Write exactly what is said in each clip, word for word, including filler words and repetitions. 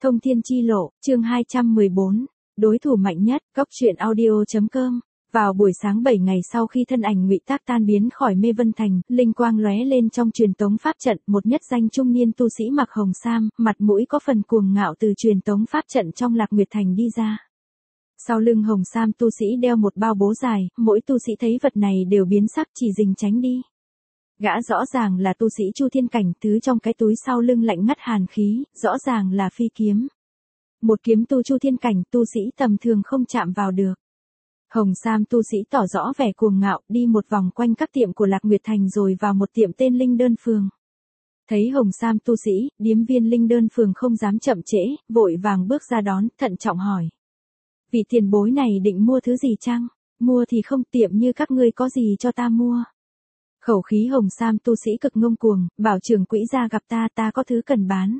Thông thiên chi lộ, chương hai trăm mười bốn, đối thủ mạnh nhất, góc truyện audio.com. Vào buổi sáng bảy ngày sau khi thân ảnh Ngụy Tác tan biến khỏi Mê Vân Thành, linh quang lóe lên trong truyền tống pháp trận, một nhất danh trung niên tu sĩ mặc hồng sam, mặt mũi có phần cuồng ngạo từ truyền tống pháp trận trong Lạc Nguyệt Thành đi ra. Sau lưng hồng sam tu sĩ đeo một bao bố dài, mỗi tu sĩ thấy vật này đều biến sắc chỉ rình tránh đi. Gã rõ ràng là tu sĩ Chu Thiên Cảnh, thứ trong cái túi sau lưng lạnh ngắt hàn khí, rõ ràng là phi kiếm. Một kiếm tu Chu Thiên Cảnh, tu sĩ tầm thường không chạm vào được. Hồng sam tu sĩ tỏ rõ vẻ cuồng ngạo, đi một vòng quanh các tiệm của Lạc Nguyệt Thành rồi vào một tiệm tên Linh Đơn Phường. Thấy hồng sam tu sĩ, điếm viên Linh Đơn Phường không dám chậm trễ, vội vàng bước ra đón, thận trọng hỏi. Vị tiền bối này định mua thứ gì chăng? Mua thì không, tiệm như các ngươi có gì cho ta mua? Khẩu khí hồng sam tu sĩ cực ngông cuồng, bảo trưởng quỹ ra gặp ta, ta có thứ cần bán.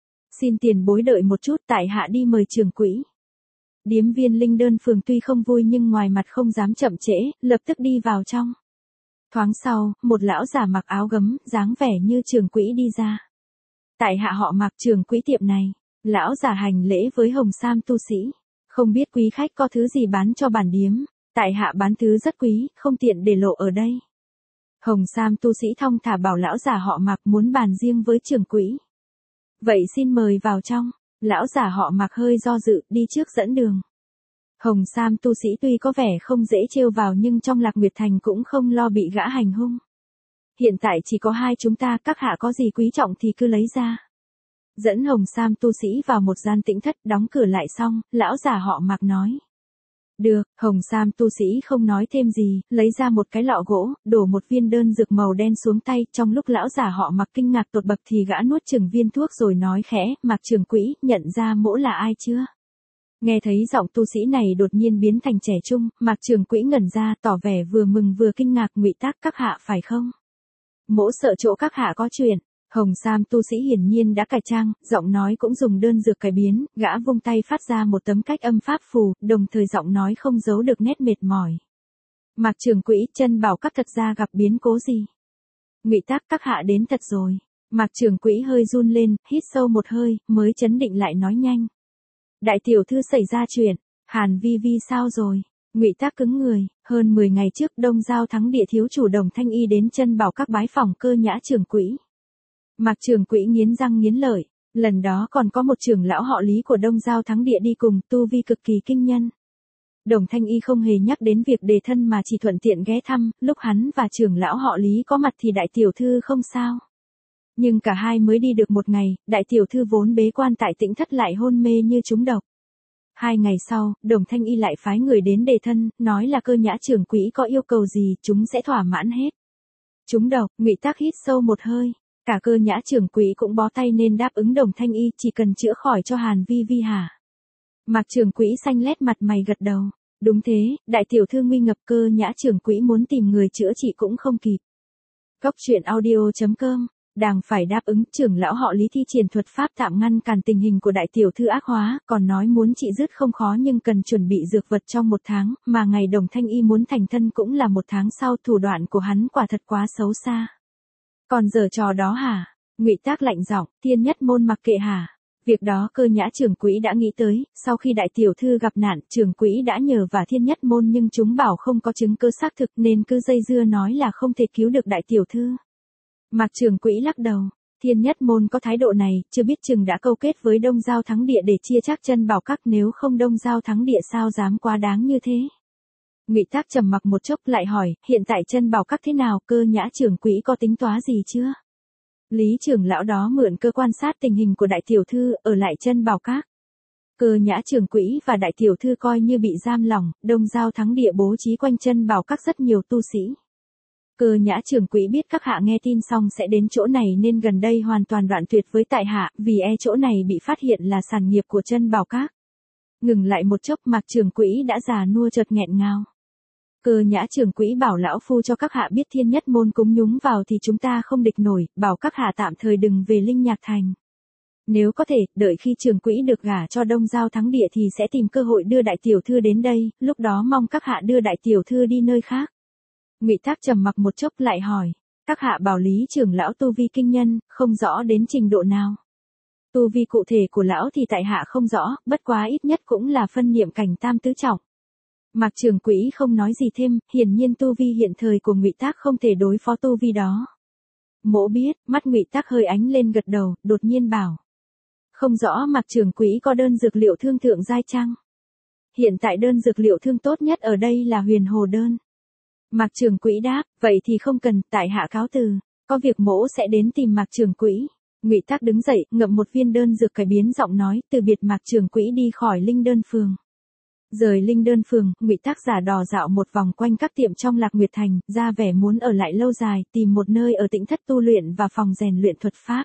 Xin tiền bối đợi một chút, tại hạ đi mời trưởng quỹ. Điếm viên Linh Đơn Phường tuy không vui nhưng ngoài mặt không dám chậm trễ, lập tức đi vào trong. Thoáng sau, một lão già mặc áo gấm, dáng vẻ như trưởng quỹ đi ra. Tại hạ họ Mạc, trưởng quỹ tiệm này. Lão già hành lễ với hồng sam tu sĩ. Không biết quý khách có thứ gì bán cho bản điếm. Tại hạ bán thứ rất quý, không tiện để lộ ở đây. Hồng sam tu sĩ thong thả bảo lão già họ Mạc muốn bàn riêng với trưởng quỹ. Vậy xin mời vào trong. Lão già họ Mạc hơi do dự, đi trước dẫn đường. Hồng sam tu sĩ tuy có vẻ không dễ trêu vào nhưng trong Lạc Nguyệt Thành cũng không lo bị gã hành hung. Hiện tại chỉ có hai chúng ta, các hạ có gì quý trọng thì cứ lấy ra. Dẫn hồng sam tu sĩ vào một gian tĩnh thất, đóng cửa lại xong, lão già họ Mạc nói. Được, hồng sam tu sĩ không nói thêm gì, lấy ra một cái lọ gỗ, đổ một viên đơn dược màu đen xuống tay, trong lúc lão già họ Mạc kinh ngạc tột bậc thì gã nuốt chừng viên thuốc rồi nói khẽ, Mạc trưởng quỹ, nhận ra mỗ là ai chưa? Nghe thấy giọng tu sĩ này đột nhiên biến thành trẻ trung, Mạc trưởng quỹ ngẩn ra, tỏ vẻ vừa mừng vừa kinh ngạc. Ngụy Tác các hạ phải không? Mỗ sợ chỗ các hạ có chuyện. Hồng sam tu sĩ hiển nhiên đã cải trang, giọng nói cũng dùng đơn dược cải biến, gã vung tay phát ra một tấm cách âm pháp phù, đồng thời giọng nói không giấu được nét mệt mỏi. Mạc trưởng quỹ, chân bảo các thật ra gặp biến cố gì? Ngụy Tác các hạ đến thật rồi. Mạc trưởng quỹ hơi run lên, hít sâu một hơi, mới chấn định lại nói nhanh. Đại tiểu thư xảy ra chuyện, Hàn Vi Vi sao rồi? Ngụy Tác cứng người, hơn mười ngày trước Đông Giao Thắng Địa thiếu chủ Đồng Thanh Y đến chân bảo các bái phỏng Cơ Nhã trưởng quỹ. Mạc trưởng quỹ nghiến răng nghiến lợi, lần đó còn có một trưởng lão họ Lý của Đông Giao Thắng Địa đi cùng, tu vi cực kỳ kinh nhân. Đồng Thanh Y không hề nhắc đến việc đề thân mà chỉ thuận tiện ghé thăm, lúc hắn và trưởng lão họ Lý có mặt thì đại tiểu thư không sao. Nhưng cả hai mới đi được một ngày, đại tiểu thư vốn bế quan tại tĩnh thất lại hôn mê như trúng độc. Hai ngày sau, Đồng Thanh Y lại phái người đến đề thân, nói là Cơ Nhã trưởng quỹ có yêu cầu gì, chúng sẽ thỏa mãn hết. Trúng độc, Ngụy Tác hít sâu một hơi. Cả Cơ Nhã trưởng quỹ cũng bó tay nên đáp ứng Đồng Thanh Y, chỉ cần chữa khỏi cho Hàn Vi Vi hả? Mạc trưởng quỹ xanh lét mặt mày gật đầu. Đúng thế, đại tiểu thư nguy ngập, Cơ Nhã trưởng quỹ muốn tìm người chữa trị cũng không kịp. Góc truyện audio.com. Đàng phải đáp ứng, trưởng lão họ Lý thi triển thuật pháp tạm ngăn cản tình hình của đại tiểu thư ác hóa, còn nói muốn trị dứt không khó nhưng cần chuẩn bị dược vật trong một tháng, mà ngày Đồng Thanh Y muốn thành thân cũng là một tháng sau. Thủ đoạn của hắn quả thật quá xấu xa. Còn giở trò đó hả? Ngụy Tác lạnh giọng, Thiên Nhất Môn mặc kệ hả? Việc đó Cơ Nhã trưởng quỹ đã nghĩ tới, sau khi đại tiểu thư gặp nạn, trưởng quỹ đã nhờ vả Thiên Nhất Môn nhưng chúng bảo không có chứng cứ xác thực nên cứ dây dưa nói là không thể cứu được đại tiểu thư. Mạc trưởng quỹ lắc đầu, Thiên Nhất Môn có thái độ này, chưa biết chừng đã câu kết với Đông Giao Thắng Địa để chia chắc chân bảo các, nếu không Đông Giao Thắng Địa sao dám quá đáng như thế. Ngụy Tác trầm mặc một chốc lại hỏi, hiện tại chân bảo các thế nào, Cơ Nhã trưởng quỹ có tính toán gì chưa? Lý trưởng lão đó mượn cơ quan sát tình hình của đại tiểu thư, ở lại chân bảo các. Cơ Nhã trưởng quỹ và đại tiểu thư coi như bị giam lỏng, Đông Giao Thắng Địa bố trí quanh chân bảo các rất nhiều tu sĩ. Cơ Nhã trưởng quỹ biết các hạ nghe tin xong sẽ đến chỗ này nên gần đây hoàn toàn đoạn tuyệt với tại hạ, vì e chỗ này bị phát hiện là sản nghiệp của chân bảo các. Ngừng lại một chốc, Mạc trưởng quỹ đã già nua chợt nghẹn ngào. Cơ Nhã trưởng quỹ bảo lão phu cho các hạ biết Thiên Nhất Môn cúng nhúng vào thì chúng ta không địch nổi, bảo các hạ tạm thời đừng về Linh Nhạc Thành. Nếu có thể, đợi khi trưởng quỹ được gả cho Đông Giao Thắng Địa thì sẽ tìm cơ hội đưa đại tiểu thư đến đây, lúc đó mong các hạ đưa đại tiểu thư đi nơi khác. Ngụy Tác trầm mặc một chốc lại hỏi, các hạ bảo Lý trưởng lão tu vi kinh nhân, không rõ đến trình độ nào. Tu vi cụ thể của lão thì tại hạ không rõ, bất quá ít nhất cũng là phân niệm cảnh tam tứ trọng. Mạc Trường Quỹ không nói gì thêm, hiển nhiên tu vi hiện thời của Ngụy Tác không thể đối phó tu vi đó. Mỗ biết, mắt Ngụy Tác hơi ánh lên gật đầu, đột nhiên bảo. Không rõ Mạc Trường Quỹ có đơn dược liệu thương thượng giai chăng? Hiện tại đơn dược liệu thương tốt nhất ở đây là huyền hồ đơn. Mạc Trường Quỹ đáp, vậy thì không cần, tại hạ cáo từ, có việc mỗ sẽ đến tìm Mạc Trường Quỹ. Ngụy Tác đứng dậy, ngậm một viên đơn dược cải biến giọng nói, từ biệt Mạc Trường Quỹ đi khỏi Linh Đơn Phường. Rời Linh Đơn Phường, Ngụy Tác giả đò dạo một vòng quanh các tiệm trong Lạc Nguyệt Thành, ra vẻ muốn ở lại lâu dài, tìm một nơi ở tĩnh thất tu luyện và phòng rèn luyện thuật pháp.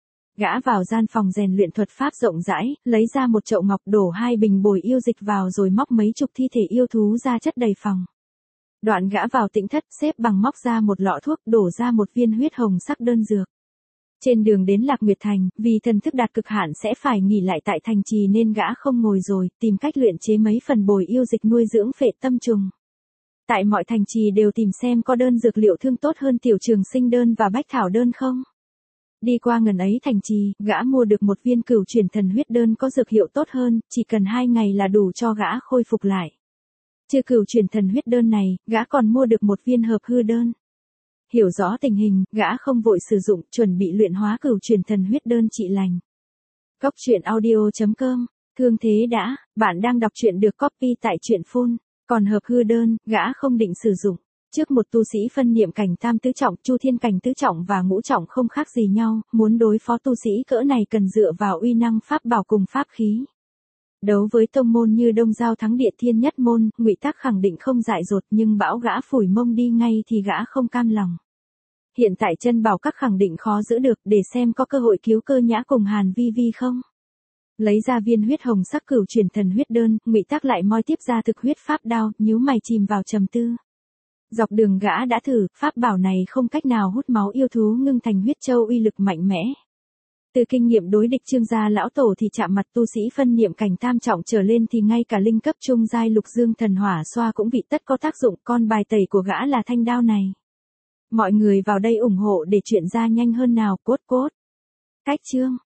Gã vào gian phòng rèn luyện thuật pháp rộng rãi, lấy ra một chậu ngọc đổ hai bình bồi yêu dịch vào rồi móc mấy chục thi thể yêu thú ra chất đầy phòng. Đoạn gã vào tĩnh thất xếp bằng móc ra một lọ thuốc đổ ra một viên huyết hồng sắc đơn dược. Trên đường đến Lạc Nguyệt Thành, vì thần thức đạt cực hạn sẽ phải nghỉ lại tại thành trì nên gã không ngồi rồi, tìm cách luyện chế mấy phần bồi yêu dịch nuôi dưỡng phệ tâm trùng. Tại mọi thành trì đều tìm xem có đơn dược liệu thương tốt hơn tiểu trường sinh đơn và bách thảo đơn không. Đi qua ngần ấy thành trì, gã mua được một viên cửu chuyển thần huyết đơn có dược hiệu tốt hơn, chỉ cần hai ngày là đủ cho gã khôi phục lại. Trừ cửu chuyển thần huyết đơn này, gã còn mua được một viên hợp hư đơn. Hiểu rõ tình hình, gã không vội sử dụng, chuẩn bị luyện hóa cửu chuyển thần huyết đơn trị lành. Cóc truyện audio chấm com, thương thế đã, bạn đang đọc truyện được copy tại truyện phone, còn hợp hư đơn, gã không định sử dụng. Trước một tu sĩ phân niệm cảnh tam tứ trọng, chu thiên cảnh tứ trọng và ngũ trọng không khác gì nhau, muốn đối phó tu sĩ cỡ này cần dựa vào uy năng pháp bảo cùng pháp khí. Đấu với tông môn như Đông Giao Thắng Địa Thiên Nhất Môn, Ngụy Tác khẳng định không dại dột nhưng bảo gã phủi mông đi ngay thì gã không cam lòng. Hiện tại chân bảo các khẳng định khó giữ được, để xem có cơ hội cứu Cơ Nhã cùng Hàn Vi Vi không. Lấy ra viên huyết hồng sắc cửu chuyển thần huyết đơn, Ngụy Tác lại moi tiếp ra thực huyết pháp đao, nhíu mày chìm vào trầm tư. Dọc đường gã đã thử, pháp bảo này không cách nào hút máu yêu thú ngưng thành huyết châu uy lực mạnh mẽ. Từ kinh nghiệm đối địch Trương gia lão tổ thì chạm mặt tu sĩ phân niệm cảnh tam trọng trở lên thì ngay cả linh cấp trung giai lục dương thần hỏa xoa cũng bị tất có tác dụng, con bài tẩy của gã là thanh đao này. Mọi người vào đây ủng hộ để chuyện ra nhanh hơn nào, cốt cốt. Cách chương